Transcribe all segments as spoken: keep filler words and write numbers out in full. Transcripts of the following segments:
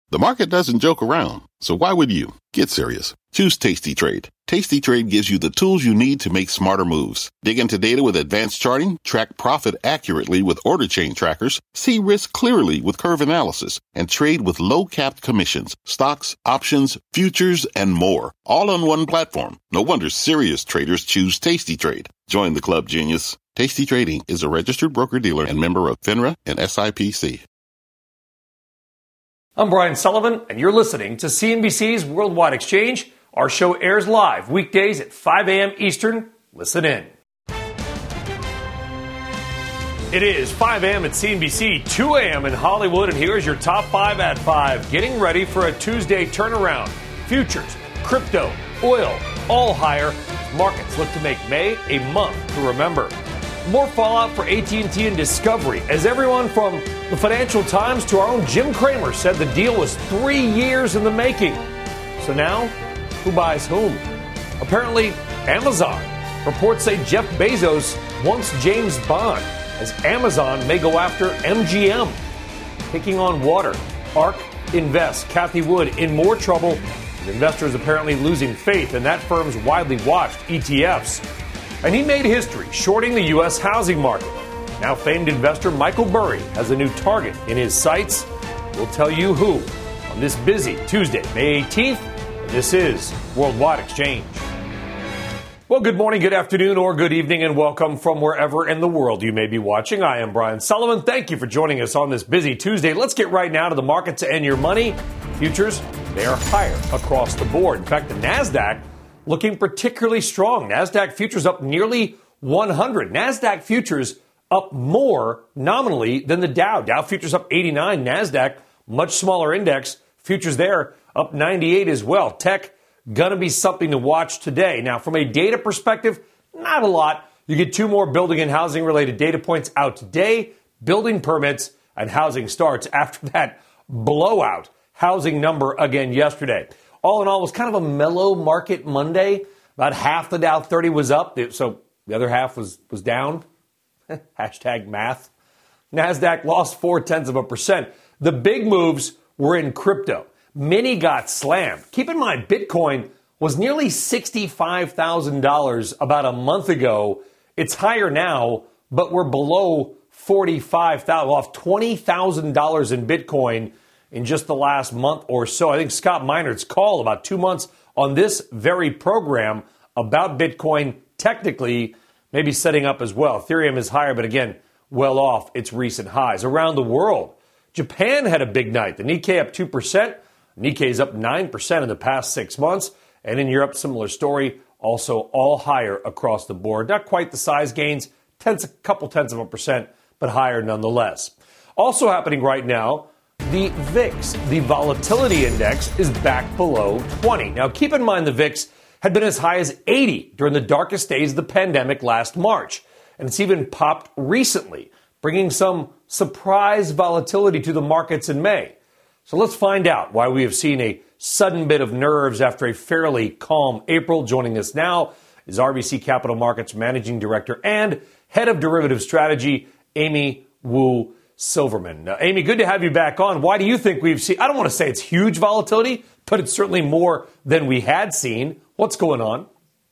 The market doesn't joke around, so why would you? Get serious. Choose Tasty Trade. Tasty Trade gives you the tools you need to make smarter moves. Dig into data with advanced charting, track profit accurately with order chain trackers, see risk clearly with curve analysis, and trade with low-capped commissions, stocks, options, futures, and more. All on one platform. No wonder serious traders choose Tasty Trade. Join the club, genius. Tasty Trading is a registered broker-dealer and member of FINRA and S I P C. I'm Brian Sullivan, and you're listening to C N B C's Worldwide Exchange. Our show airs live weekdays at five a.m. Eastern. Listen in. It is five a.m. at C N B C, two a.m. in Hollywood, and here's your top five at five. Getting ready for a Tuesday turnaround. Futures, crypto, oil, all higher. Markets look to make May a month to remember. More fallout for A T and T and Discovery, as everyone from the Financial Times to our own Jim Cramer said the deal was three years in the making. So now, who buys whom? Apparently, Amazon. Reports say Jeff Bezos wants James Bond, as Amazon may go after M G M. Taking on water. ARK Invest, Cathie Wood in more trouble, and investors apparently losing faith in that firm's widely watched E T Fs. And he made history shorting the U S housing market. Now famed investor Michael Burry has a new target in his sights. We'll tell you who on this busy Tuesday, May eighteenth. And this is Worldwide Exchange. Well, good morning, good afternoon, or good evening, and welcome from wherever in the world you may be watching. I am Brian Sullivan. Thank you for joining us on this busy Tuesday. Let's get right now to the market to end your money. Futures, they are higher across the board. In fact, the NASDAQ looking particularly strong. NASDAQ futures up nearly one hundred. NASDAQ futures up more nominally than the Dow. Dow futures up eighty-nine. NASDAQ, much smaller index. Futures there up ninety-eight as well. Tech, going to be something to watch today. Now, from a data perspective, not a lot. You get two more building and housing related data points out today. Building permits and housing starts after that blowout housing number again yesterday. All in all, it was kind of a mellow market Monday. About half the Dow thirty was up, so the other half was, was down. Hashtag math. NASDAQ lost four-tenths of a percent. The big moves were in crypto. Many got slammed. Keep in mind, Bitcoin was nearly sixty-five thousand dollars about a month ago. It's higher now, but we're below forty-five thousand dollars, off twenty thousand dollars in Bitcoin in just the last month or so. I think Scott Minor's call about two months on this very program about Bitcoin technically maybe setting up as well. Ethereum is higher, but again, well off its recent highs. Around the world, Japan had a big night. The Nikkei up two percent. Nikkei is up nine percent in the past six months. And in Europe, similar story, also all higher across the board. Not quite the size gains, tenths, a couple tenths of a percent, but higher nonetheless. Also happening right now, the V I X, the volatility index, is back below twenty. Now, keep in mind the V I X had been as high as eighty during the darkest days of the pandemic last March. And it's even popped recently, bringing some surprise volatility to the markets in May. So let's find out why we have seen a sudden bit of nerves after a fairly calm April. Joining us now is R B C Capital Markets Managing Director and Head of Derivative Strategy, Amy Wu Silverman. Now, Amy, good to have you back on. Why do you think we've seen, I don't want to say it's huge volatility, but it's certainly more than we had seen. What's going on?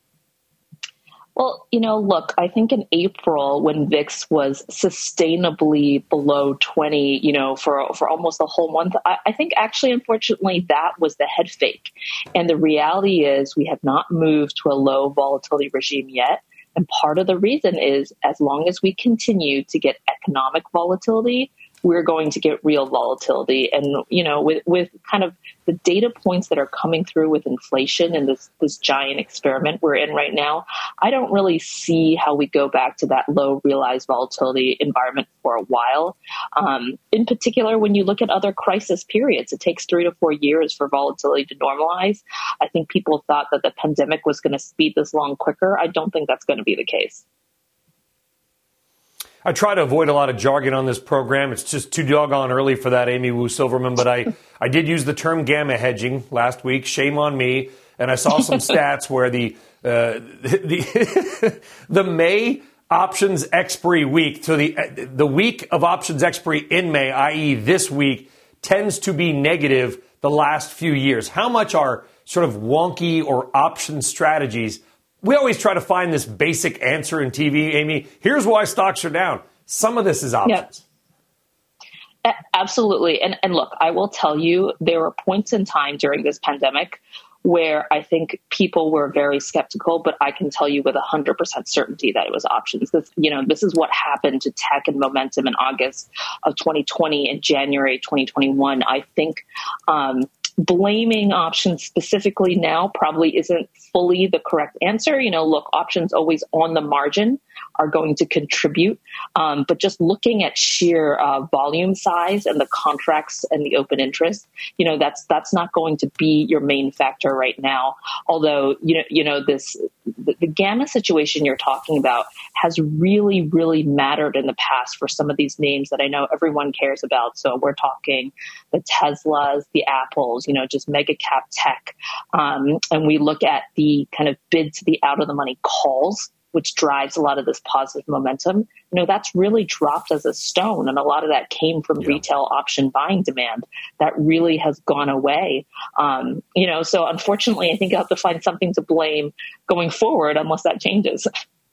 Well, you know, look, I think in April when V I X was sustainably below twenty, you know, for for almost a whole month, I, I think actually, unfortunately, that was the head fake. And the reality is we have not moved to a low volatility regime yet. And part of the reason is as long as we continue to get economic volatility, we're going to get real volatility. And, you know, with, with kind of the data points that are coming through with inflation and this, this giant experiment we're in right now, I don't really see how we go back to that low realized volatility environment for a while. Um, in particular, when you look at other crisis periods, it takes three to four years for volatility to normalize. I think people thought that the pandemic was going to speed this along quicker. I don't think that's going to be the case. I try to avoid a lot of jargon on this program. It's just too doggone early for that, Amy Wu Silverman. But I, I did use the term gamma hedging last week. Shame on me. And I saw some stats where the uh, the the May options expiry week, so the the week of options expiry in May, that is this week, tends to be negative the last few years. How much are sort of wonky or option strategies? We always try to find this basic answer in T V, Amy. Here's why stocks are down. Some of this is options. Yep. Absolutely. And, and look, I will tell you, there were points in time during this pandemic where I think people were very skeptical, but I can tell you with one hundred percent certainty that it was options. This, you know, this is what happened to tech and momentum in August of twenty twenty and January twenty twenty-one. I think um, blaming options specifically now probably isn't fully the correct answer. You know, look, options always on the margin are going to contribute. Um, but just looking at sheer uh, volume size and the contracts and the open interest, you know, that's that's not going to be your main factor right now. Although, you know, you know, this the, the gamma situation you're talking about has really, really mattered in the past for some of these names that I know everyone cares about. So we're talking the Teslas, the Apples, you know, just mega cap tech. Um, and we look at the kind of bid to the out of the money calls, which drives a lot of this positive momentum, you know, that's really dropped as a stone. And a lot of that came from yeah. retail option buying demand that really has gone away. Um, you know, so unfortunately, I think I'll have to find something to blame going forward unless that changes.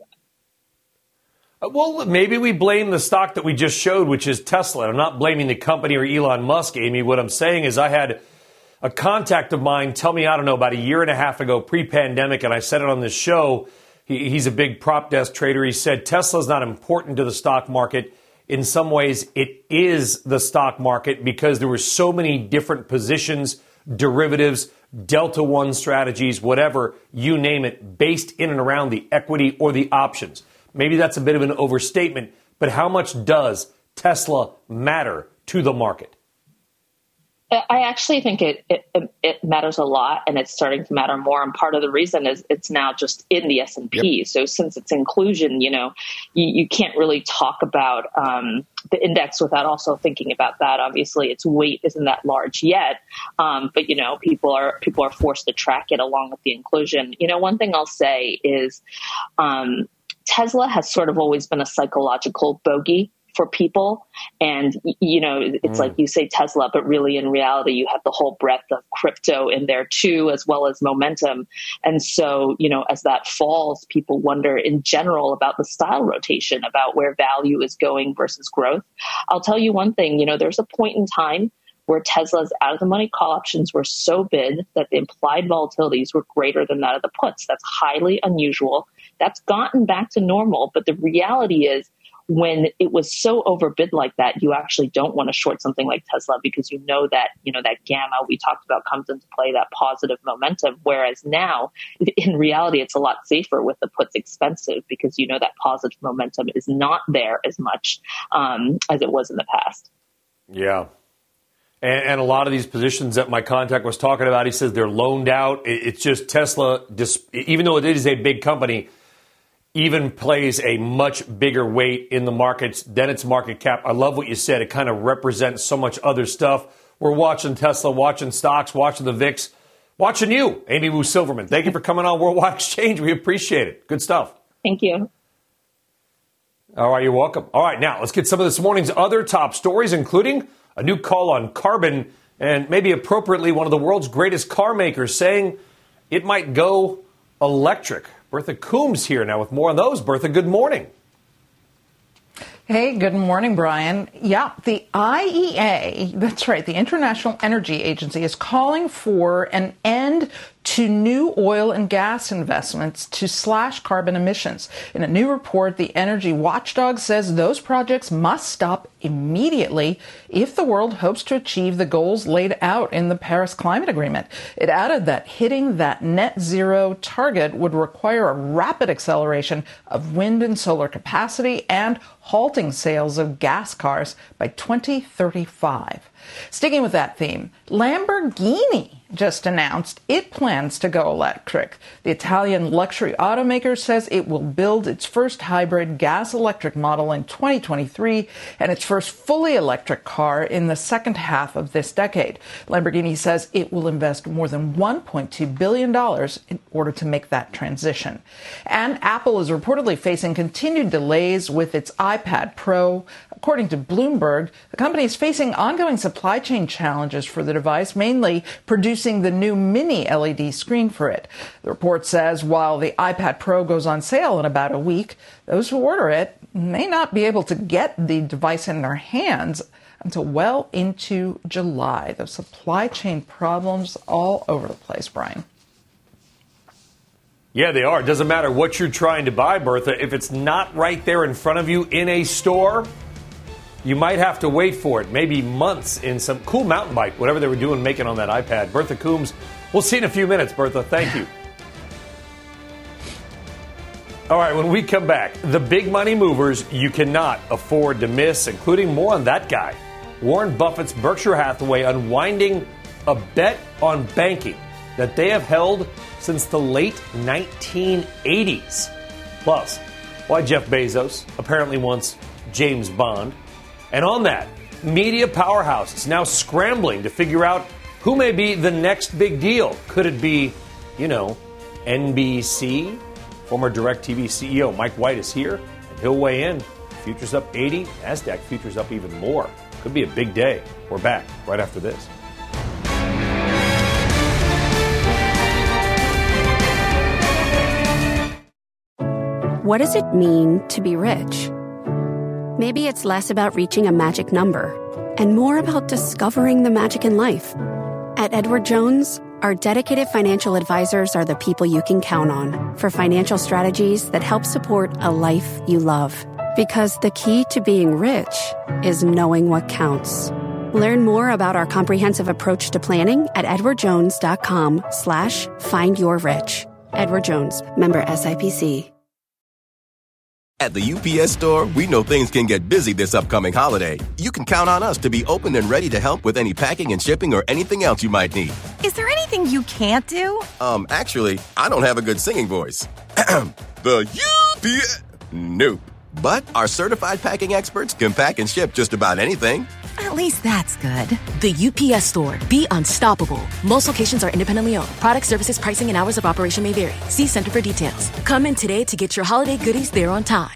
Well, maybe we blame the stock that we just showed, which is Tesla. I'm not blaming the company or Elon Musk, Amy. What I'm saying is I had a contact of mine tell me, I don't know, about a year and a half ago, pre-pandemic, and I said it on this show. He, he's a big prop desk trader. He said Tesla's not important to the stock market. In some ways, it is the stock market because there were so many different positions, derivatives, Delta One strategies, whatever, you name it, based in and around the equity or the options. Maybe that's a bit of an overstatement, but how much does Tesla matter to the market? I actually think it, it it matters a lot, and it's starting to matter more. And part of the reason is it's now just in the S and P. Yep. So since its inclusion, you know, you, you can't really talk about um, the index without also thinking about that. Obviously, its weight isn't that large yet, um, but you know, people are people are forced to track it along with the inclusion. You know, one thing I'll say is um, Tesla has sort of always been a psychological bogey for people. And, you know, it's mm. like you say Tesla, but really in reality, you have the whole breadth of crypto in there too, as well as momentum. And so, you know, as that falls, people wonder in general about the style rotation, about where value is going versus growth. I'll tell you one thing, you know, there's a point in time where Tesla's out of the money call options were so big that the implied volatilities were greater than that of the puts. That's highly unusual. That's gotten back to normal. But the reality is, when it was so overbid like that, you actually don't want to short something like Tesla because you know that, you know, that gamma we talked about comes into play, that positive momentum. Whereas now, in reality, it's a lot safer with the puts expensive because you know that positive momentum is not there as much um, as it was in the past. Yeah. And, and a lot of these positions that my contact was talking about, he says they're loaned out. It, it's just Tesla, even though it is a big company, even plays a much bigger weight in the markets than its market cap. I love what you said. It kind of represents so much other stuff. We're watching Tesla, watching stocks, watching the V I X, watching you, Amy Wu Silverman. Thank you for coming on Worldwide Exchange. We appreciate it. Good stuff. Thank you. All right, you're welcome. All right, now let's get some of this morning's other top stories, including a new call on carbon and maybe appropriately one of the world's greatest car makers saying it might go electric. Bertha Coombs here now with more on those. Bertha, good morning. Hey, good morning, Brian. Yeah, the I E A, that's right, the International Energy Agency, is calling for an end to new oil and gas investments to slash carbon emissions. In a new report, the energy watchdog says those projects must stop immediately if the world hopes to achieve the goals laid out in the Paris Climate Agreement. It added that hitting that net zero target would require a rapid acceleration of wind and solar capacity and halting sales of gas cars by twenty thirty-five. Sticking with that theme, Lamborghini just announced it plans to go electric. The Italian luxury automaker says it will build its first hybrid gas-electric model in twenty twenty-three and its first fully electric car in the second half of this decade. Lamborghini says it will invest more than one point two billion dollars in order to make that transition. And Apple is reportedly facing continued delays with its iPad Pro. According to Bloomberg, the company is facing ongoing supply chain challenges for the device, mainly producing the new mini L E D screen for it. The report says while the iPad Pro goes on sale in about a week, those who order it may not be able to get the device in their hands until well into July. The supply chain problems all over the place, Brian. Yeah, they are. It doesn't matter what you're trying to buy, Bertha. If it's not right there in front of you in a store, you might have to wait for it, maybe months in some cool mountain bike, whatever they were doing making on that iPad. Bertha Coombs, we'll see in a few minutes, Bertha. Thank you. All right, when we come back, the big money movers you cannot afford to miss, including more on that guy, Warren Buffett's Berkshire Hathaway unwinding a bet on banking that they have held since the late nineteen eighties. Plus, why Jeff Bezos apparently wants James Bond. And on that, media powerhouse is now scrambling to figure out who may be the next big deal. Could it be, you know, N B C? Former DirecTV C E O Mike White is here, and he'll weigh in. Futures up eighty, NASDAQ futures up even more. Could be a big day. We're back right after this. What does it mean to be rich? Maybe it's less about reaching a magic number and more about discovering the magic in life. At Edward Jones, our dedicated financial advisors are the people you can count on for financial strategies that help support a life you love. Because the key to being rich is knowing what counts. Learn more about our comprehensive approach to planning at edwardjones.com slash find your rich. Edward Jones, member S I P C. At the U P S Store, we know things can get busy this upcoming holiday. You can count on us to be open and ready to help with any packing and shipping or anything else you might need. Is there anything you can't do? Um, actually, I don't have a good singing voice. The U P S... Nope. But our certified packing experts can pack and ship just about anything. At least that's good. The U P S Store. Be unstoppable. Most locations are independently owned. Product, services, pricing, and hours of operation may vary. See Center for details. Come in today to get your holiday goodies there on time.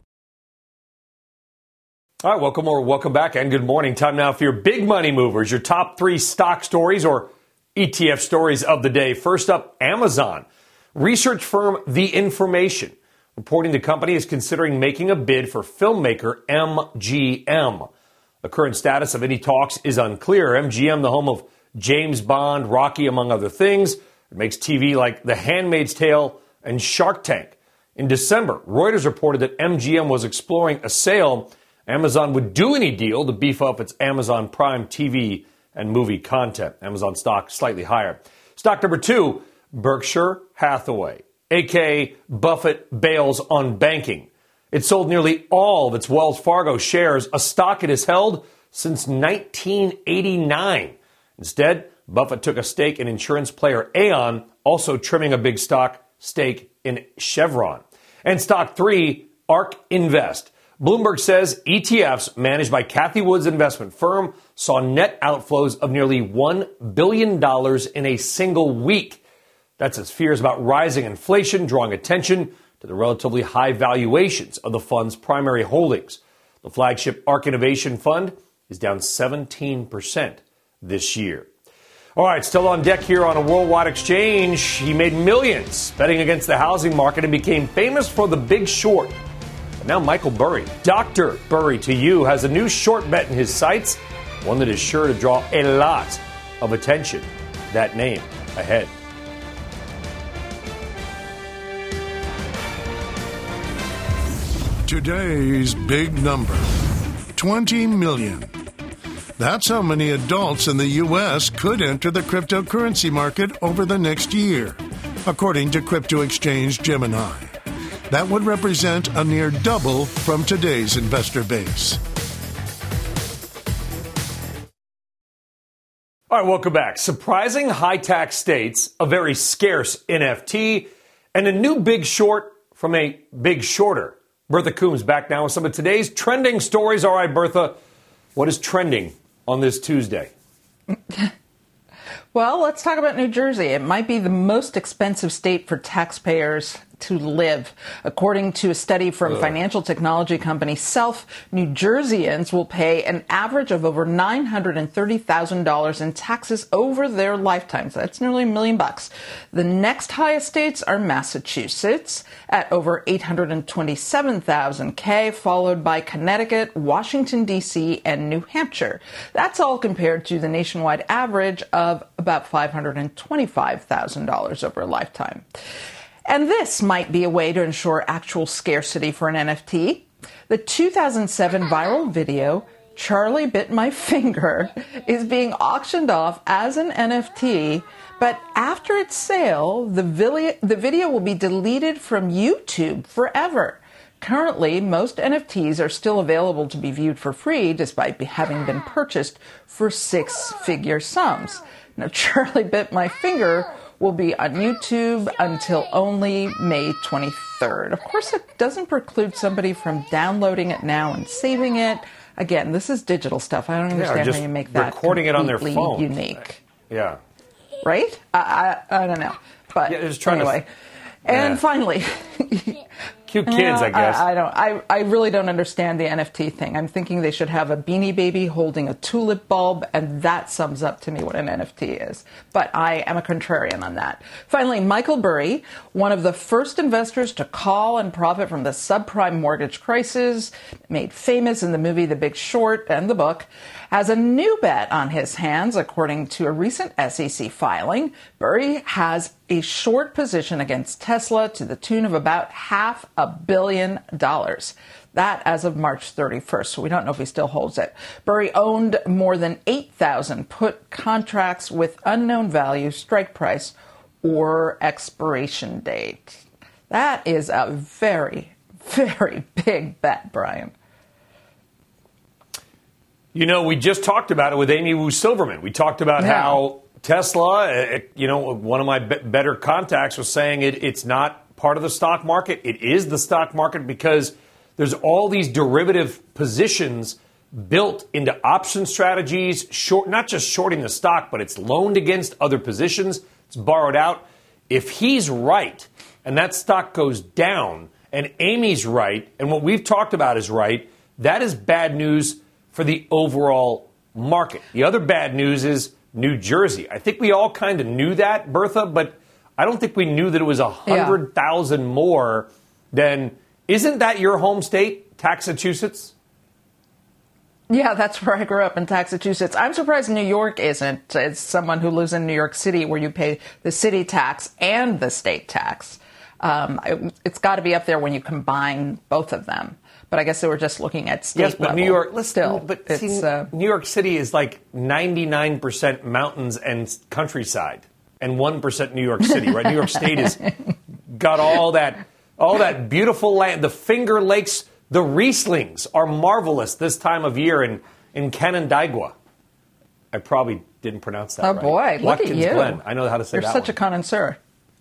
All right, welcome or welcome back and good morning. Time now for your big money movers, your top three stock stories or E T F stories of the day. First up, Amazon. Research firm The Information reporting the company is considering making a bid for filmmaker M G M. The current status of any talks is unclear. M G M, the home of James Bond, Rocky, among other things. It makes T V like The Handmaid's Tale and Shark Tank. In December, Reuters reported that M G M was exploring a sale. Amazon would do any deal to beef up its Amazon Prime T V and movie content. Amazon stock slightly higher. Stock number two, Berkshire Hathaway, a k a. Buffett bails on banking. It sold nearly all of its Wells Fargo shares, a stock it has held since nineteen eighty-nine. Instead, Buffett took a stake in insurance player Aon, also trimming a big stock stake in Chevron. And stock three, ARK Invest. Bloomberg says E T Fs managed by Cathie Wood's investment firm saw net outflows of nearly one billion dollars in a single week. That's as fears about rising inflation drawing attention to the relatively high valuations of the fund's primary holdings. The flagship ARK Innovation Fund is down seventeen percent this year. All right, still on deck here on a worldwide exchange. He made millions betting against the housing market and became famous for The Big Short. But now Michael Burry, Doctor Burry to you, has a new short bet in his sights, one that is sure to draw a lot of attention. That name ahead. Today's big number, twenty million. That's how many adults in the U S could enter the cryptocurrency market over the next year, according to crypto exchange Gemini. That would represent a near double from today's investor base. All right, welcome back. Surprising high-tax states, a very scarce N F T, and a new big short from a big shorter. Bertha Coombs back now with some of today's trending stories. All right, Bertha, what is trending on this Tuesday? Well, let's talk about New Jersey. It might be the most expensive state for taxpayers to live. According to a study from Ugh. financial technology company Self, New Jerseyans will pay an average of over nine hundred thirty thousand dollars in taxes over their lifetimes. That's nearly a million bucks. The next highest states are Massachusetts at over eight hundred twenty-seven thousand K, followed by Connecticut, Washington, D C, and New Hampshire. That's all compared to the nationwide average of about five hundred twenty-five thousand dollars over a lifetime. And this might be a way to ensure actual scarcity for an N F T. The two thousand seven viral video, Charlie Bit My Finger, is being auctioned off as an N F T, but after its sale, the video, the video will be deleted from YouTube forever. Currently, most N F Ts are still available to be viewed for free, despite having been purchased for six-figure sums. Now, Charlie Bit My Finger will be on YouTube until only May twenty-third. Of course, it doesn't preclude somebody from downloading it now and saving it. Again, this is digital stuff. I don't understand yeah, how you make that recording it on their phone. Unique. Yeah. Right? I, I, I don't know. But yeah, just trying anyway. To, and yeah. finally... Cute kids, you know, I guess. I, I don't. I, I really don't understand the N F T thing. I'm thinking they should have a Beanie Baby holding a tulip bulb, and that sums up to me what an N F T is. But I am a contrarian on that. Finally, Michael Burry, one of the first investors to call and profit from the subprime mortgage crisis, made famous in the movie The Big Short and the book, has a new bet on his hands, according to a recent S E C filing. Burry has a short position against Tesla to the tune of about half a billion dollars. That as of March thirty-first, so we don't know if he still holds it. Burry owned more than eight thousand put contracts with unknown value, strike price, or expiration date. That is a very, very big bet, Brian. You know, we just talked about it with Amy Wu Silverman. We talked about yeah. how Tesla, you know, one of my be- better contacts was saying it, it's not part of the stock market. It is the stock market because there's all these derivative positions built into option strategies, short, not just shorting the stock, but it's loaned against other positions. It's borrowed out. If he's right and that stock goes down and Amy's right and what we've talked about is right, that is bad news for the overall market. The other bad news is New Jersey. I think we all kind of knew that, Bertha, but I don't think we knew that it was one hundred thousand yeah. more than... Isn't that your home state, Massachusetts? Yeah, that's where I grew up, in Massachusetts. I'm surprised New York isn't. It's someone who lives in New York City where you pay the city tax and the state tax. Um, it, it's got to be up there when you combine both of them. But I guess they were just looking at state yes, but level. New York, let's still. But it's, see, uh, New York City is like ninety-nine percent mountains and countryside, and one percent New York City, right? New York State has got all that, all that beautiful land. The Finger Lakes, the Rieslings are marvelous this time of year in in Canandaigua. I probably didn't pronounce that oh right. boy, Watkins look at you! Glen. I know how to say You're that. You're such one. a connoisseur.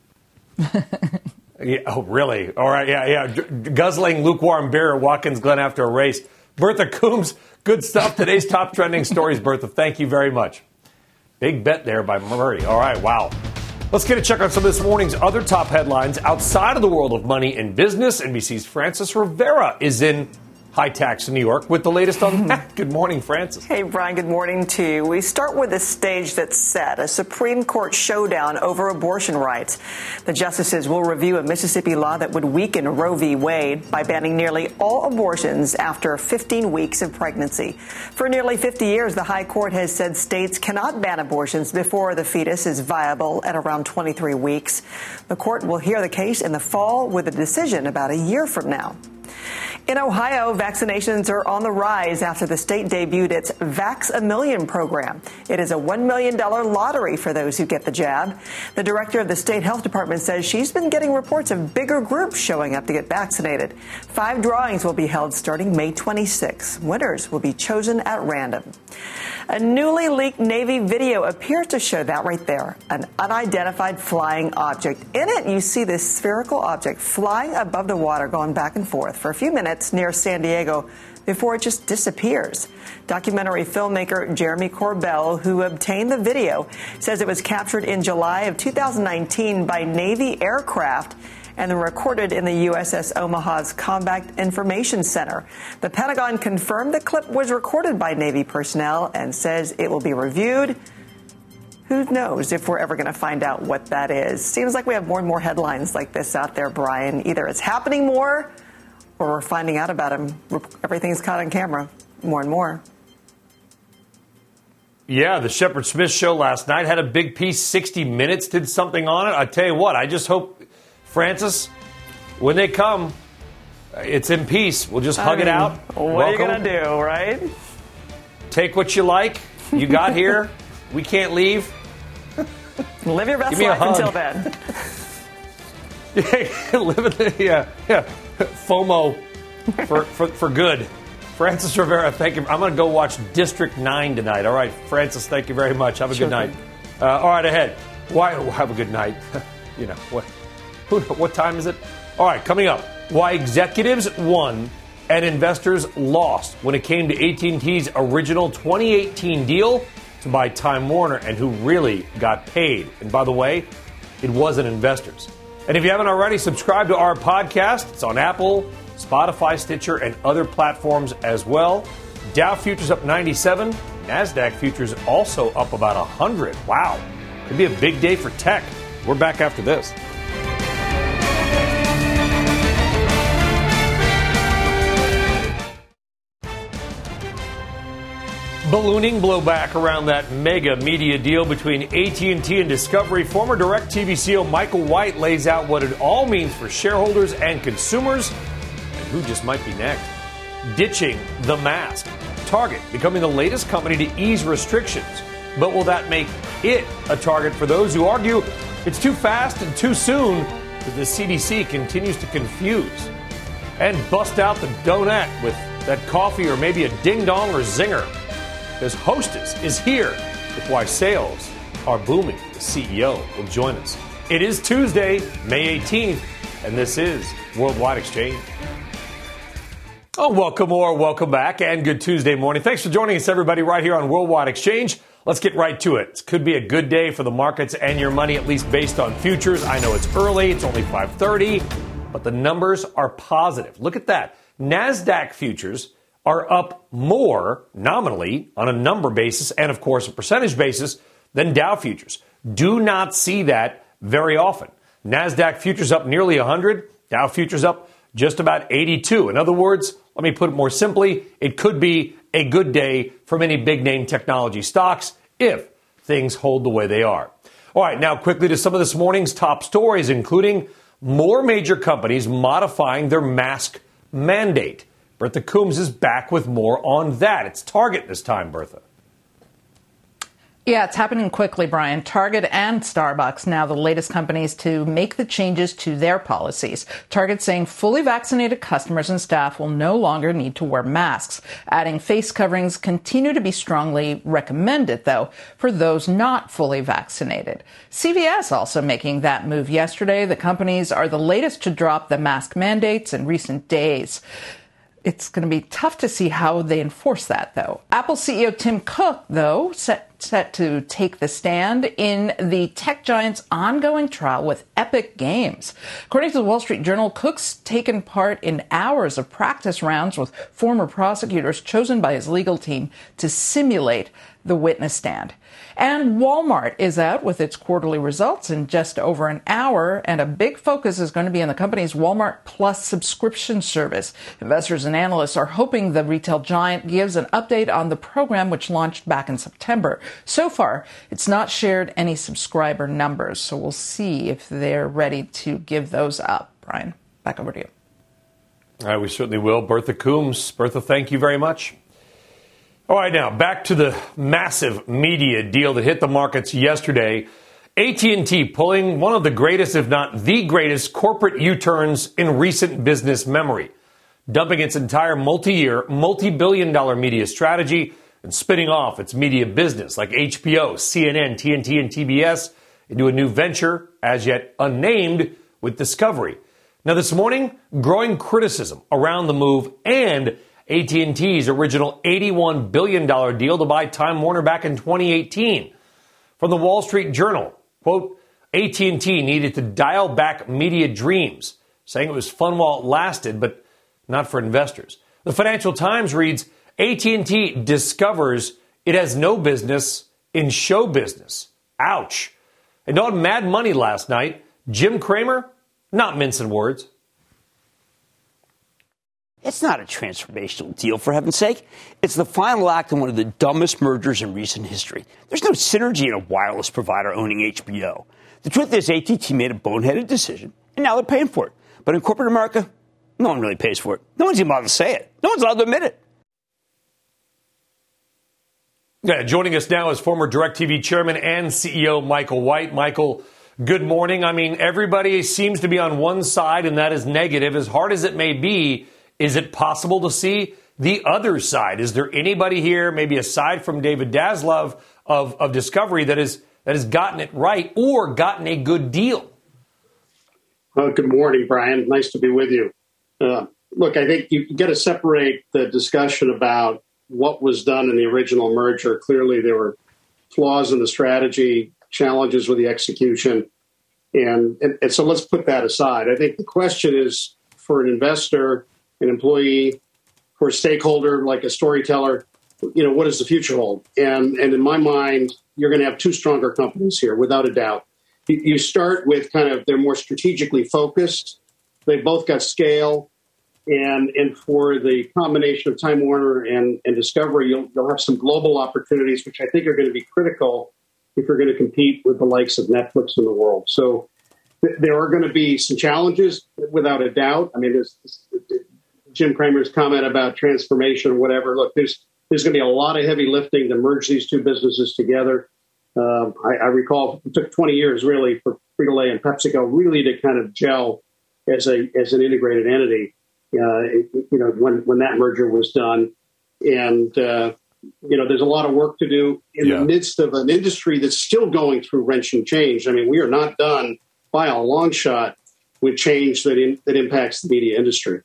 Yeah, oh, really? All right, yeah, yeah. G- guzzling lukewarm beer at Watkins Glen after a race. Bertha Coombs, good stuff. Today's top trending stories, Bertha. Thank you very much. Big bet there by Murray. All right, wow. Let's get a check on some of this morning's other top headlines outside of the world of money and business. N B C's Frances Rivera is in high tax New York with the latest on that. Good morning, Frances. Hey, Brian, good morning to you. We start with a stage that's set, a Supreme Court showdown over abortion rights. The justices will review a Mississippi law that would weaken Roe v. Wade by banning nearly all abortions after fifteen weeks of pregnancy. For nearly fifty years, the High Court has said states cannot ban abortions before the fetus is viable at around twenty-three weeks. The court will hear the case in the fall with a decision about a year from now. In Ohio, vaccinations are on the rise after the state debuted its Vax a Million program. It is a one million dollars lottery for those who get the jab. The director of the state health department says she's been getting reports of bigger groups showing up to get vaccinated. Five drawings will be held starting May twenty-sixth. Winners will be chosen at random. A newly leaked Navy video appears to show that right there, an unidentified flying object. In it, you see this spherical object flying above the water, going back and forth for a few minutes near San Diego before it just disappears. Documentary filmmaker Jeremy Corbell, who obtained the video, says it was captured in July of two thousand nineteen by Navy aircraft and then recorded in the U S S Omaha's Combat Information Center. The Pentagon confirmed the clip was recorded by Navy personnel and says it will be reviewed. Who knows if we're ever going to find out what that is? Seems like we have more and more headlines like this out there, Brian. Either it's happening more or we're finding out about them. Everything's caught on camera more and more. Yeah, the Shepard Smith show last night had a big piece. sixty minutes did something on it. I tell you what, I just hope, Francis, when they come, it's in peace. We'll just hug I mean, it out. What Welcome. are you going to do, right? Take what you like. You got here. We can't leave. Live your best life until then. Yeah, live in the, yeah, yeah. FOMO for, for, for good. Francis Rivera, thank you. I'm going to go watch District nine tonight. All right, Francis, thank you very much. Have a sure good night. Uh, all right, ahead. Why? Have a good night. You know, what, who, what time is it? All right, coming up, why executives won and investors lost when it came to A T and T's original twenty eighteen deal to buy Time Warner and who really got paid. And by the way, it wasn't investors. And if you haven't already, subscribe to our podcast. It's on Apple, Spotify, Stitcher, and other platforms as well. Dow futures up ninety-seven. NASDAQ futures also up about one hundred. Wow. Could be a big day for tech. We're back after this. Ballooning blowback around that mega media deal between A T and T and Discovery. Former DirecTV C E O Michael White lays out what it all means for shareholders and consumers and who just might be next. Ditching the mask. Target becoming the latest company to ease restrictions. But will that make it a target for those who argue it's too fast and too soon as the C D C continues to confuse? And bust out the donut with that coffee or maybe a ding-dong or zinger. Because Hostess is here with why sales are booming. The C E O will join us. It is Tuesday, May eighteenth, and this is Worldwide Exchange. Oh, welcome or welcome back, and good Tuesday morning. Thanks for joining us, everybody, right here on Worldwide Exchange. Let's get right to it. It could be a good day for the markets and your money, at least based on futures. I know it's early. It's only five thirty, but the numbers are positive. Look at that. NASDAQ futures are up more nominally on a number basis and, of course, a percentage basis than Dow futures. Do not see that very often. NASDAQ futures up nearly one hundred, Dow futures up just about eighty-two. In other words, let me put it more simply, it could be a good day for many big-name technology stocks if things hold the way they are. All right, now quickly to some of this morning's top stories, including more major companies modifying their mask mandate. Bertha Coombs is back with more on that. It's Target this time, Bertha. Yeah, it's happening quickly, Brian. Target and Starbucks, now the latest companies to make the changes to their policies. Target saying fully vaccinated customers and staff will no longer need to wear masks. Adding face coverings continue to be strongly recommended, though, for those not fully vaccinated. C V S also making that move yesterday. The companies are the latest to drop the mask mandates in recent days. It's going to be tough to see how they enforce that, though. Apple C E O Tim Cook, though, set, set to take the stand in the tech giant's ongoing trial with Epic Games. According to the Wall Street Journal, Cook's taken part in hours of practice rounds with former prosecutors chosen by his legal team to simulate the witness stand. And Walmart is out with its quarterly results in just over an hour, and a big focus is going to be on the company's Walmart Plus subscription service. Investors and analysts are hoping the retail giant gives an update on the program, which launched back in September. So far, it's not shared any subscriber numbers, so we'll see if they're ready to give those up. Brian, back over to you. All right, we certainly will. Bertha Coombs. Bertha, thank you very much. All right, now back to the massive media deal that hit the markets yesterday. A T and T pulling one of the greatest, if not the greatest, corporate U-turns in recent business memory, dumping its entire multi-year, multi-billion dollar media strategy and spinning off its media business like H B O, C N N, T N T, and T B S into a new venture, as yet unnamed, with Discovery. Now this morning, growing criticism around the move and A T and T's original eighty-one billion dollars deal to buy Time Warner back in twenty eighteen. From the Wall Street Journal, quote, A T and T needed to dial back media dreams, saying it was fun while it lasted, but not for investors. The Financial Times reads, A T and T discovers it has no business in show business. Ouch. And on Mad Money last night, Jim Cramer, not mincing words. It's not a transformational deal, for heaven's sake. It's the final act in one of the dumbest mergers in recent history. There's no synergy in a wireless provider owning H B O. The truth is, A T and T made a boneheaded decision, and now they're paying for it. But in corporate America, no one really pays for it. No one's even allowed to say it. No one's allowed to admit it. Yeah, joining us now is former DirecTV chairman and C E O Michael White. Michael, good morning. I mean, everybody seems to be on one side, and that is negative. As hard as it may be, is it possible to see the other side? Is there anybody here, maybe aside from David Zaslav of, of Discovery, that is that has gotten it right or gotten a good deal? Well, good morning, Brian. Nice to be with you. Uh, look, I think you got to separate the discussion about what was done in the original merger. Clearly, there were flaws in the strategy, challenges with the execution. And, and, and so let's put that aside. I think the question is, for an investor, an employee, for a stakeholder like a storyteller, you know, what does the future hold? And, and in my mind, you're going to have two stronger companies here, without a doubt. You, you start with kind of, they're more strategically focused. They've both got scale. And and for the combination of Time Warner and, and Discovery, you'll, you'll have some global opportunities, which I think are going to be critical if you're going to compete with the likes of Netflix in the world. So th- there are going to be some challenges, without a doubt. I mean, there's, there's Jim Cramer's comment about transformation or whatever. Look, there's there's going to be a lot of heavy lifting to merge these two businesses together. Um, I, I recall it took twenty years, really, for Frito-Lay and PepsiCo really to kind of gel as a as an integrated entity. Uh, you know, when, when that merger was done. And, uh, you know, there's a lot of work to do in yeah. the midst of an industry that's still going through wrenching change. I mean, we are not done by a long shot with change that in, that impacts the media industry.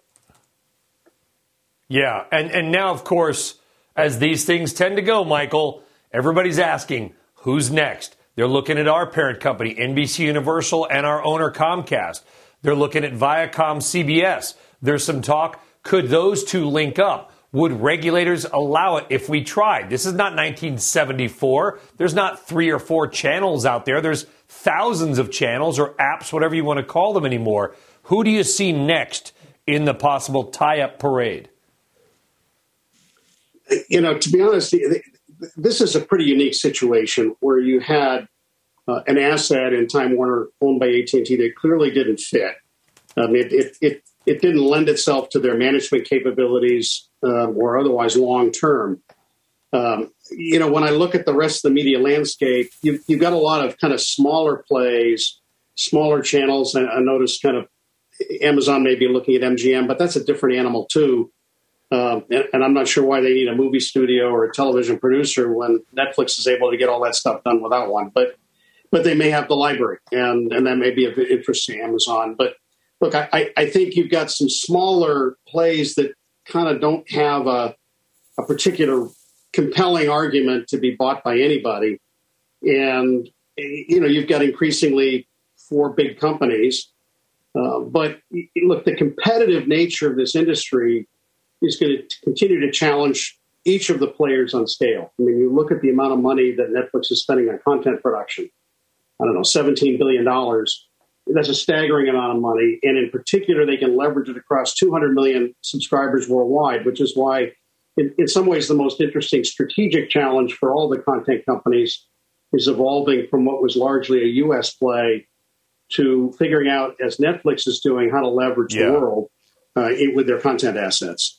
Yeah. And, and now, of course, as these things tend to go, Michael, everybody's asking, who's next? They're looking at our parent company, N B C Universal, and our owner, Comcast. They're looking at Viacom, C B S. There's some talk. Could those two link up? Would regulators allow it if we tried? This is not nineteen seventy-four. There's not three or four channels out there. There's thousands of channels or apps, whatever you want to call them anymore. Who do you see next in the possible tie-up parade? You know, to be honest, this is a pretty unique situation where you had uh, an asset in Time Warner owned by A T and T that clearly didn't fit. Um, it, it, it It didn't lend itself to their management capabilities um, or otherwise long term. Um, you know, when I look at the rest of the media landscape, you've, you've got a lot of kind of smaller plays, smaller channels. I, I noticed kind of Amazon may be looking at M G M, but that's a different animal too. Um, and, and I'm not sure why they need a movie studio or a television producer when Netflix is able to get all that stuff done without one. But but they may have the library, and, and that may be of interest to Amazon. But look, I, I think you've got some smaller plays that kind of don't have a, a particular compelling argument to be bought by anybody. And, you know, you've got increasingly four big companies. Uh, but look, the competitive nature of this industry is going to continue to challenge each of the players on scale. I mean, you look at the amount of money that Netflix is spending on content production. I don't know, seventeen billion dollars. That's a staggering amount of money. And in particular, they can leverage it across two hundred million subscribers worldwide, which is why, in, in some ways, the most interesting strategic challenge for all the content companies is evolving from what was largely a U S play to figuring out, as Netflix is doing, how to leverage yeah. the world. uh, with their content assets.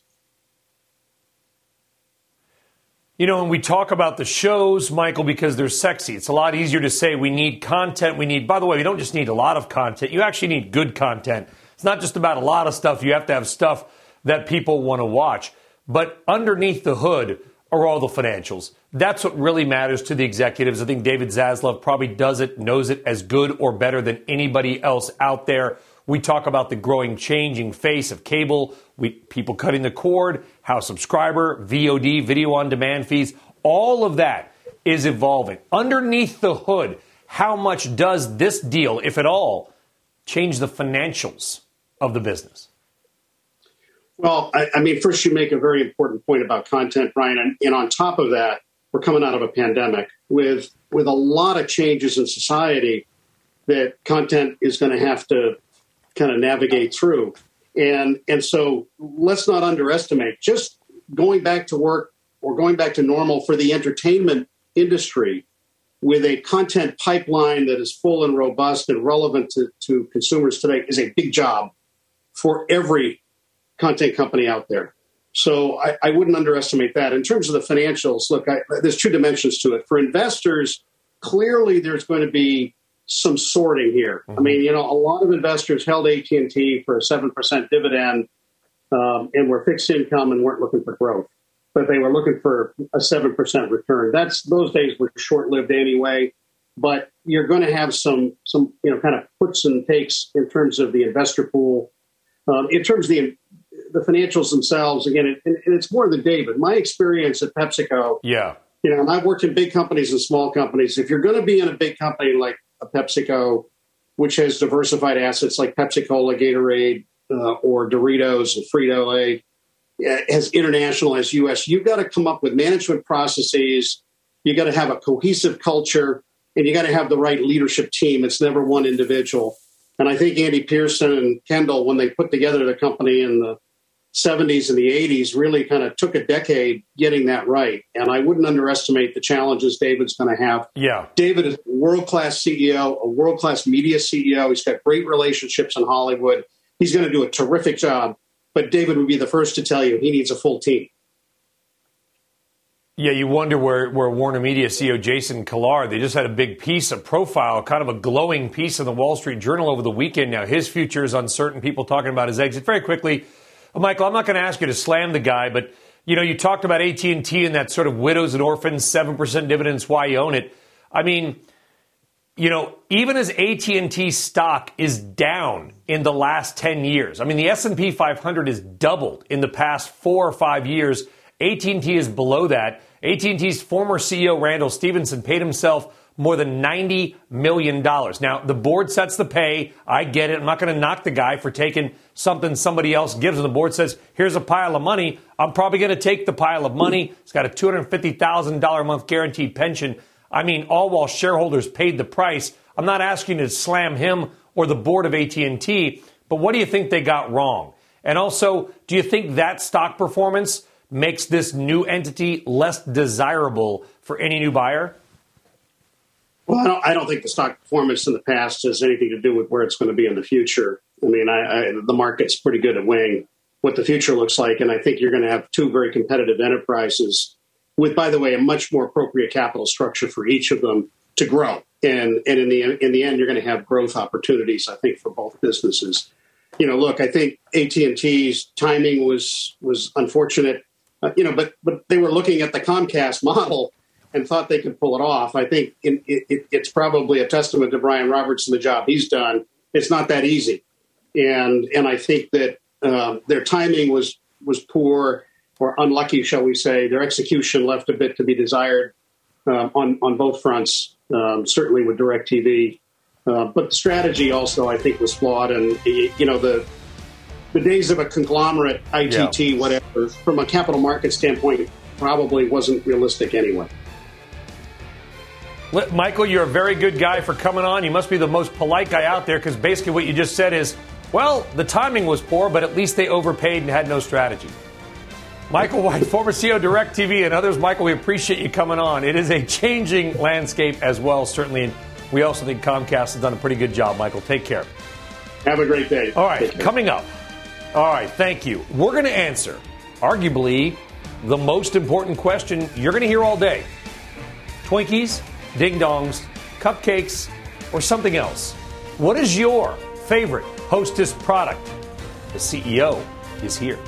You know, when we talk about the shows, Michael, because they're sexy, it's a lot easier to say we need content. We need, by the way, we don't just need a lot of content. You actually need good content. It's not just about a lot of stuff. You have to have stuff that people want to watch. But underneath the hood are all the financials. That's what really matters to the executives. I think David Zaslav probably does it, knows it as good or better than anybody else out there. We talk about the growing, changing face of cable, we, people cutting the cord, how subscriber, V O D, video on demand fees, all of that is evolving. Underneath the hood, how much does this deal, if at all, change the financials of the business? Well, I, I mean, first you make a very important point about content, Brian, and, and on top of that, we're coming out of a pandemic with with a lot of changes in society that content is going to have to kind of navigate through. And and so let's not underestimate just going back to work or going back to normal for the entertainment industry with a content pipeline that is full and robust and relevant to, to consumers today is a big job for every content company out there. So I, I wouldn't underestimate that. In terms of the financials, look, I, there's two dimensions to it. For investors, clearly there's going to be some sorting here. Mm-hmm. I mean, you know, a lot of investors held A T and T for a seven percent dividend um, and were fixed income and weren't looking for growth, but they were looking for a seven percent return. That's those days were short-lived anyway, but you're going to have some, some, you know, kind of puts and takes in terms of the investor pool. Um, in terms of the the financials themselves, again, it, and it's more than David. My experience at PepsiCo, yeah, you know, and I've worked in big companies and small companies. If you're going to be in a big company like a PepsiCo, which has diversified assets like Pepsi-Cola, Gatorade, uh, or Doritos and Frito-Lay, has international, as U S, you've got to come up with management processes. You got to have a cohesive culture, and you got to have the right leadership team. It's never one individual. And I think Andy Pearson and Kendall, when they put together the company in the seventies and the eighties, really kind of took a decade getting that right. And I wouldn't underestimate the challenges David's going to have. Yeah. David is a world-class C E O, a world-class media C E O. He's got great relationships in Hollywood. He's going to do a terrific job. But David would be the first to tell you he needs a full team. Yeah, you wonder where, where Warner Media C E O Jason Kilar, they just had a big piece, a profile, kind of a glowing piece in the Wall Street Journal over the weekend. Now, his future is uncertain. People talking about his exit. Very quickly, Michael, I'm not going to ask you to slam the guy, but, you know, you talked about A T and T and that sort of widows and orphans, seven percent dividends, why you own it. I mean, you know, even as A T and T stock is down in the last ten years, I mean, the S and P five hundred has doubled in the past four or five years. A T and T is below that. A T and T's former C E O, Randall Stephenson, paid himself more than ninety million dollars. Now, the board sets the pay. I get it. I'm not going to knock the guy for taking something somebody else gives him. The board says, here's a pile of money. I'm probably going to take the pile of money. He's got a two hundred fifty thousand dollars a month guaranteed pension. I mean, all while shareholders paid the price. I'm not asking you to slam him or the board of A T and T, but what do you think they got wrong? And also, do you think that stock performance makes this new entity less desirable for any new buyer? Well, I don't, I don't think the stock performance in the past has anything to do with where it's going to be in the future. I mean, I, I, the market's pretty good at weighing what the future looks like, and I think you're going to have two very competitive enterprises with, by the way, a much more appropriate capital structure for each of them to grow. And and in the in the end, you're going to have growth opportunities, I think, for both businesses. You know, look, I think A T and T's timing was was unfortunate. Uh, you know, but but they were looking at the Comcast model and thought they could pull it off. I think it, it, it's probably a testament to Brian Roberts and the job he's done. It's not that easy, and and I think that um, their timing was was poor or unlucky, shall we say. Their execution left a bit to be desired um, on on both fronts. Um, certainly with DirecTV, uh, but the strategy also I think was flawed, and you know the. The days of a conglomerate, I T T, yeah. whatever, from a capital market standpoint, probably wasn't realistic anyway. Michael, you're a very good guy for coming on. You must be the most polite guy out there, because basically what you just said is, well, the timing was poor, but at least they overpaid and had no strategy. Michael White, former C E O of DirecTV, and others. Michael, we appreciate you coming on. It is a changing landscape as well, certainly. And we also think Comcast has done a pretty good job, Michael. Take care. Have a great day. All right, coming up. All right, thank you. We're going to answer, arguably, the most important question you're going to hear all day. Twinkies, ding-dongs, cupcakes, or something else. What is your favorite Hostess product? The C E O is here.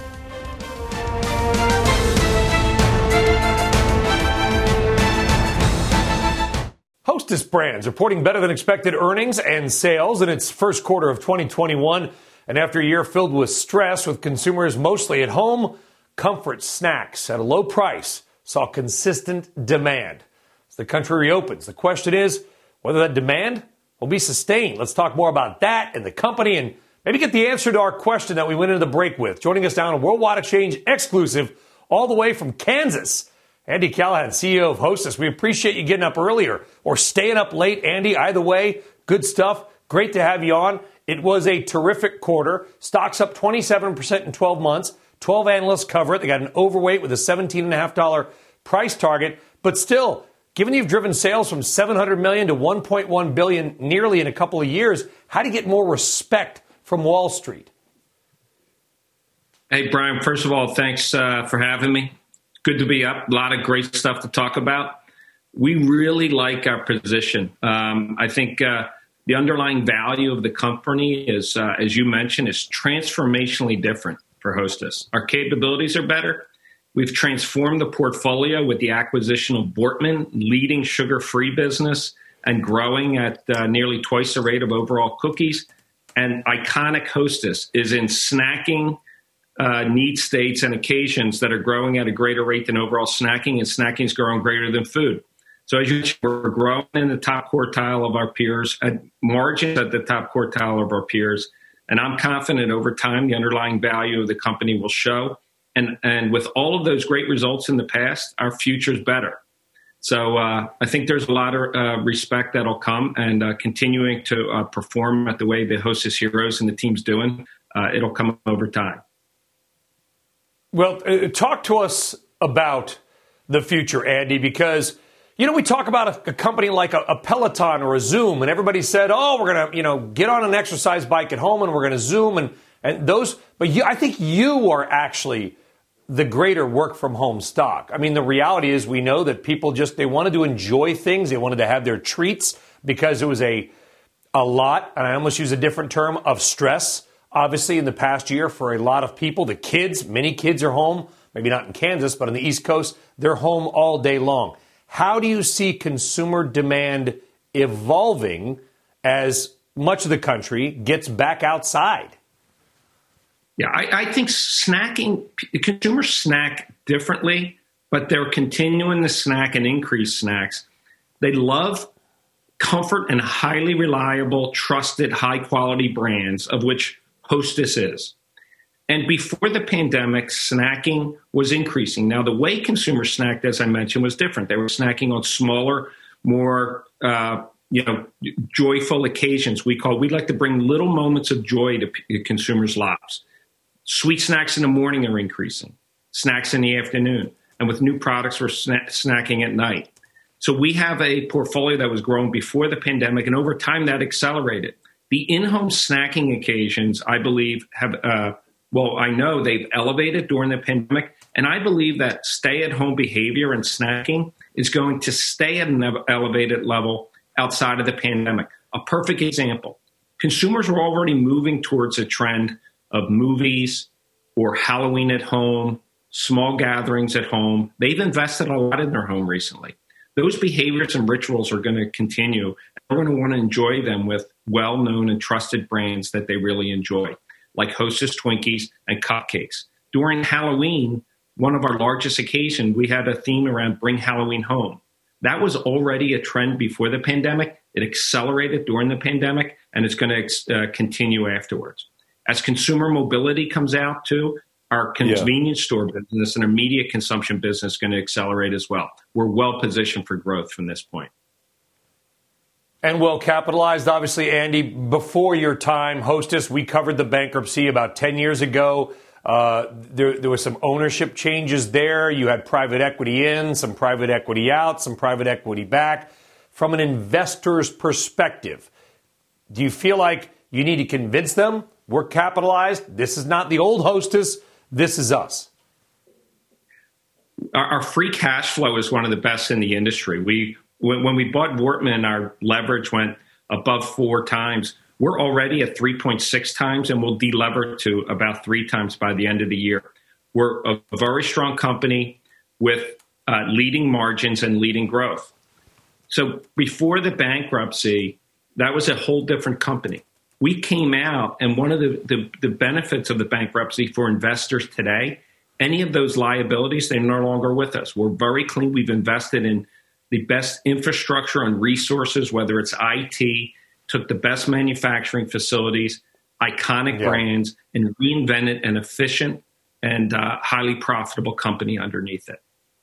Hostess Brands reporting better than expected earnings and sales in its first quarter of twenty twenty-one. And after a year filled with stress, with consumers mostly at home, comfort snacks at a low price saw consistent demand. As the country reopens, the question is whether that demand will be sustained. Let's talk more about that and the company and maybe get the answer to our question that we went into the break with. Joining us now on a Worldwide Exchange exclusive all the way from Kansas, Andy Callahan, C E O of Hostess. We appreciate you getting up earlier or staying up late, Andy. Either way, good stuff. Great to have you on. It was a terrific quarter. Stocks up twenty-seven percent in twelve months. twelve analysts cover it. They got an overweight with a seventeen point five dollars price target. But still, given you've driven sales from seven hundred million dollars to one point one billion dollars nearly in a couple of years, how do you get more respect from Wall Street? Hey, Brian, first of all, thanks uh, for having me. Good to be up. A lot of great stuff to talk about. We really like our position. Um, I think uh, the underlying value of the company is, uh, as you mentioned, is transformationally different for Hostess. Our capabilities are better. We've transformed the portfolio with the acquisition of Bortman, leading sugar-free business and growing at uh, nearly twice the rate of overall cookies. And iconic Hostess is in snacking uh, need states and occasions that are growing at a greater rate than overall snacking, and snacking is growing greater than food. So as you mentioned, we're growing in the top quartile of our peers, at margins at the top quartile of our peers. And I'm confident over time the underlying value of the company will show. And, and with all of those great results in the past, our future's better. So uh, I think there's a lot of uh, respect that'll come, and uh, continuing to uh, perform at the way the Hostess Heroes and the team's doing, uh, it'll come over time. Well, uh, talk to us about the future, Andy, because, you know, we talk about a, a company like a, a Peloton or a Zoom, and everybody said, oh, we're going to, you know, get on an exercise bike at home and we're going to Zoom and, and those. But you, I think you are actually the greater work from home stock. I mean, the reality is we know that people just, they wanted to enjoy things. They wanted to have their treats because it was a, a lot, and I almost use a different term, of stress. Obviously, in the past year for a lot of people, the kids, many kids are home, maybe not in Kansas, but on the East Coast, they're home all day long. How do you see consumer demand evolving as much of the country gets back outside? Yeah, I, I think snacking, consumers snack differently, but they're continuing to snack and increase snacks. They love comfort and highly reliable, trusted, high-quality brands, of which Hostess is. And before the pandemic, snacking was increasing. Now, the way consumers snacked, as I mentioned, was different. They were snacking on smaller, more uh, you know, joyful occasions. We call, we like to bring little moments of joy to p- consumers' lives. Sweet snacks in the morning are increasing, snacks in the afternoon, and with new products, we're sna- snacking at night. So we have a portfolio that was grown before the pandemic, and over time that accelerated. The in-home snacking occasions, I believe, have, uh, well, I know they've elevated during the pandemic, and I believe that stay-at-home behavior and snacking is going to stay at an elevated level outside of the pandemic. A perfect example, consumers are already moving towards a trend of movies or Halloween at home, small gatherings at home. They've invested a lot in their home recently. Those behaviors and rituals are going to continue. We're going to want to enjoy them with well-known and trusted brands that they really enjoy, like Hostess Twinkies and cupcakes. During Halloween, one of our largest occasions, we had a theme around Bring Halloween Home. That was already a trend before the pandemic. It accelerated during the pandemic, and it's going to uh, continue afterwards. As consumer mobility comes out, too, our convenience yeah. store business and our media consumption business is going to accelerate as well. We're well positioned for growth from this point. And well capitalized, obviously, Andy. Before your time, Hostess, we covered the bankruptcy about ten years ago. Uh, there, there was some ownership changes there. You had private equity in, some private equity out, some private equity back. From an investor's perspective, do you feel like you need to convince them We're capitalized. This is not the old Hostess. This is us. Our, our free cash flow is one of the best in the industry. We when, when we bought Wortman, our leverage went above four times. We're already at three point six times, and we'll delever to about three times by the end of the year. We're a very strong company with uh, leading margins and leading growth. So before the bankruptcy, that was a whole different company. We came out, and one of the, the, the benefits of the bankruptcy for investors today, any of those liabilities, they're no longer with us. We're very clean. We've invested in the best infrastructure and resources, whether it's I T, took the best manufacturing facilities, iconic yeah. brands, and reinvented an efficient and uh, highly profitable company underneath it.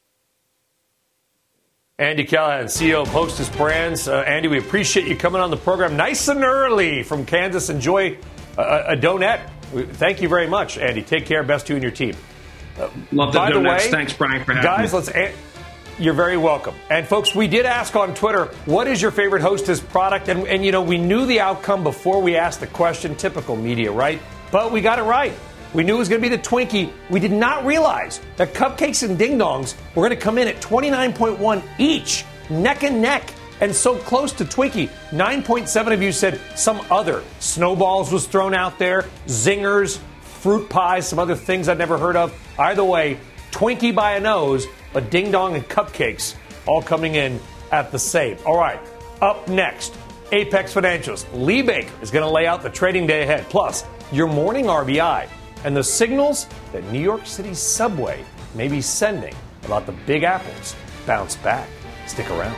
Andy Callahan, C E O of Hostess Brands. Uh, Andy, we appreciate you coming on the program nice and early from Kansas. Enjoy a, a donut. Thank you very much, Andy. Take care. Best to you and your team. Uh, Love the by donuts. The way, Thanks, Brian, for having guys, me. let's. A- You're very welcome. And folks, we did ask on Twitter, what is your favorite Hostess product? And, and, you know, we knew the outcome before we asked the question. Typical media, right? But we got it right. We knew it was going to be the Twinkie. We did not realize that cupcakes and ding dongs were going to come in at twenty-nine point one each, neck and neck, and so close to Twinkie. nine point seven of you said some other. Snowballs was thrown out there, zingers, fruit pies, some other things I'd never heard of. Either way, Twinkie by a nose, but ding dong and cupcakes all coming in at the same. All right, up next, Apex Financials. Lee Baker is going to lay out the trading day ahead. Plus, your morning R B I and the signals that New York City's subway may be sending about the Big Apple's bounce back. Stick around.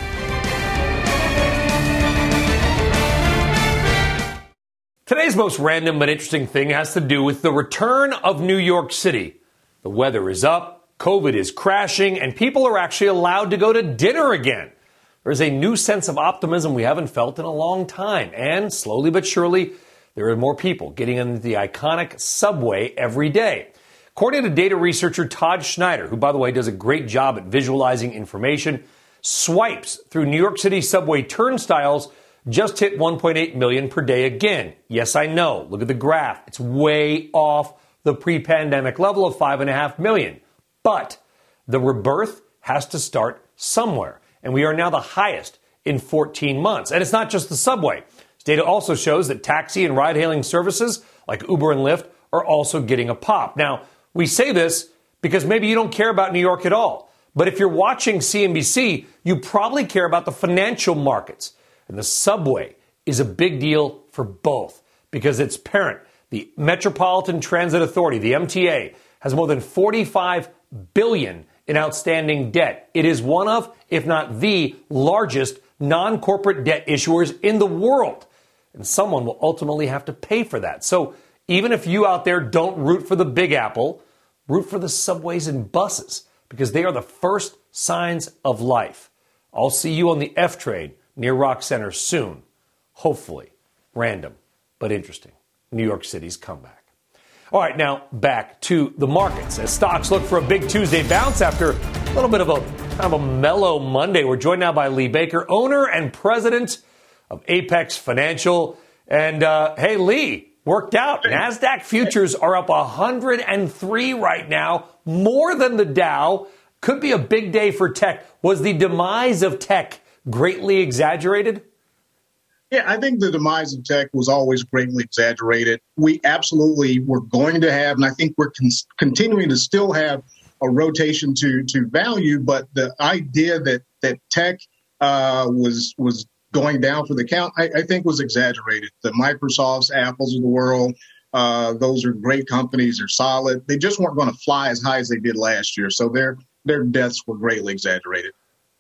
Today's most random but interesting thing has to do with the return of New York City. The weather is up, COVID is crashing, and people are actually allowed to go to dinner again. There is a new sense of optimism we haven't felt in a long time, and slowly but surely, there are more people getting into the iconic subway every day. According to data researcher Todd Schneider, who, by the way, does a great job at visualizing information, swipes through New York City subway turnstiles just hit one point eight million per day again. Yes, I know. Look at the graph. It's way off the pre-pandemic level of five point five million. But the rebirth has to start somewhere. And we are now the highest in fourteen months. And it's not just the subway. This data also shows that taxi and ride-hailing services like Uber and Lyft are also getting a pop. Now, we say this because maybe you don't care about New York at all. But if you're watching C N B C, you probably care about the financial markets. And the subway is a big deal for both because its parent, the Metropolitan Transit Authority, the M T A, has more than forty-five billion dollars in outstanding debt. It is one of, if not the largest non-corporate debt issuers in the world. And someone will ultimately have to pay for that. So even if you out there don't root for the Big Apple, root for the subways and buses because they are the first signs of life. I'll see you on the F train near Rock Center soon. Hopefully. Random, but interesting. New York City's comeback. All right, now back to the markets. As stocks look for a big Tuesday bounce after a little bit of a kind of a mellow Monday. We're joined now by Lee Baker, owner and president of Apex Financial. And uh, hey, Lee, worked out. NASDAQ futures are up one hundred three right now, more than the Dow. Could be a big day for tech. Was the demise of tech greatly exaggerated? Yeah, I think the demise of tech was always greatly exaggerated. We absolutely were going to have, and I think we're con- continuing to still have a rotation to to value. But the idea that that tech uh, was was going down for the count, I, I think was exaggerated. The Microsofts, Apples of the world, uh, those are great companies. They're solid. They just weren't going to fly as high as they did last year. So their their deaths were greatly exaggerated.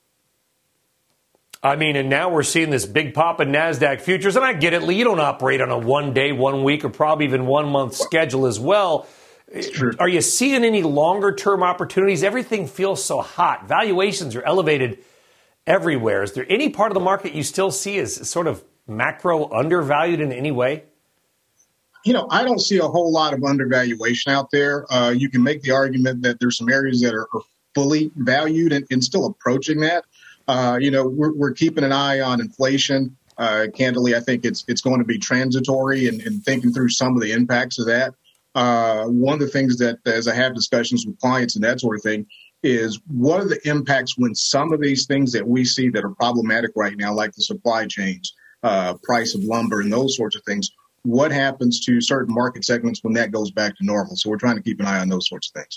I mean, and now we're seeing this big pop in NASDAQ futures. And I get it, Lee, you don't operate on a one-day, one-week, or probably even one-month schedule as well. Are you seeing any longer-term opportunities? Everything feels so hot. Valuations are elevated everywhere. Is there any part of the market you still see as sort of macro undervalued in any way? You know, I don't see a whole lot of undervaluation out there. Uh, you can make the argument that there's some areas that are, are fully valued and, and still approaching that. Uh, you know, we're, we're keeping an eye on inflation. Uh, candidly, I think it's it's going to be transitory, and, and thinking through some of the impacts of that. Uh, one of the things that, as I have discussions with clients and that sort of thing, is what are the impacts when some of these things that we see that are problematic right now, like the supply chains, uh, price of lumber, and those sorts of things, what happens to certain market segments when that goes back to normal? So we're trying to keep an eye on those sorts of things.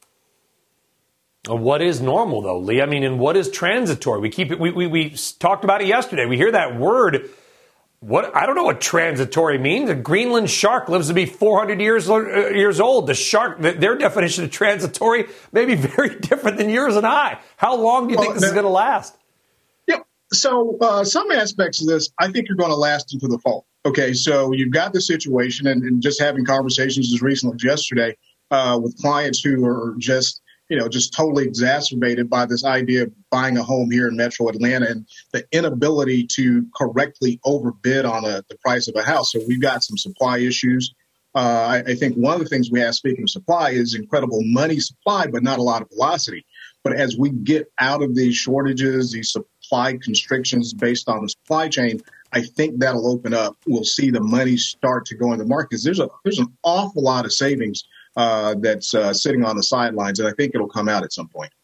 What is normal, though, Lee? I mean, and what is transitory? We keep it. We, we we talked about it yesterday. We hear that word. What I don't know what transitory means. A Greenland shark lives to be four hundred years uh, years old. The shark, their definition of transitory may be very different than yours and I. How long do you well, think this that, is going to last? Yeah. So uh, some aspects of this, I think, are going to last into the fall. Okay. So you've got the situation, and, and just having conversations as recently as yesterday uh, with clients who are just. you know, just totally exacerbated by this idea of buying a home here in Metro Atlanta and the inability to correctly overbid on a, the price of a house. So we've got some supply issues. Uh, I, I think one of the things we have, speaking of supply, is incredible money supply, but not a lot of velocity. But as we get out of these shortages, these supply constrictions based on the supply chain, I think that'll open up. We'll see the money start to go in the market. There's a there's an awful lot of savings Uh, that's uh, sitting on the sidelines, and I think it'll come out at some point.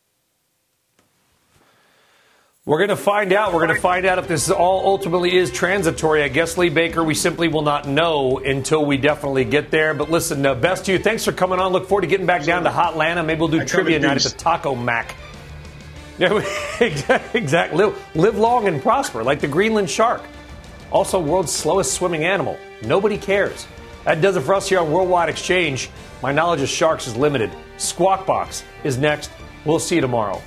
We're going to find out. We're going to find out if this all ultimately is transitory. I guess, Lee Baker, we simply will not know until we definitely get there. But listen, uh, best to you. Thanks for coming on. Look forward to getting back down to Hotlanta. Maybe we'll do I trivia night at the Taco Mac. Yeah, exactly. Live, live long and prosper, like the Greenland shark. Also, world's slowest swimming animal. Nobody cares. That does it for us here on Worldwide Exchange. My knowledge of sharks is limited. Squawk Box is next. We'll see you tomorrow.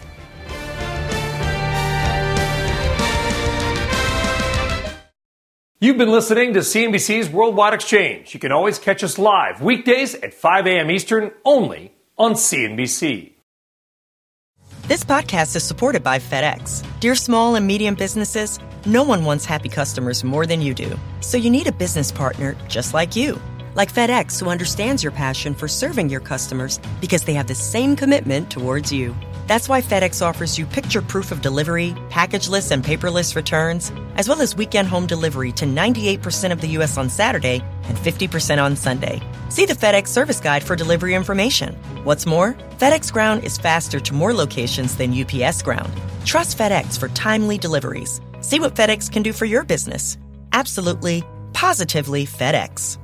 You've been listening to C N B C's Worldwide Exchange. You can always catch us live weekdays at five a.m. Eastern, only on C N B C. This podcast is supported by FedEx. Dear small and medium businesses, no one wants happy customers more than you do. So you need a business partner just like you. Like FedEx, who understands your passion for serving your customers because they have the same commitment towards you. That's why FedEx offers you picture proof of delivery, packageless and paperless returns, as well as weekend home delivery to ninety-eight percent of the U S on Saturday and fifty percent on Sunday. See the FedEx service guide for delivery information. What's more, FedEx Ground is faster to more locations than U P S Ground. Trust FedEx for timely deliveries. See what FedEx can do for your business. Absolutely, positively FedEx.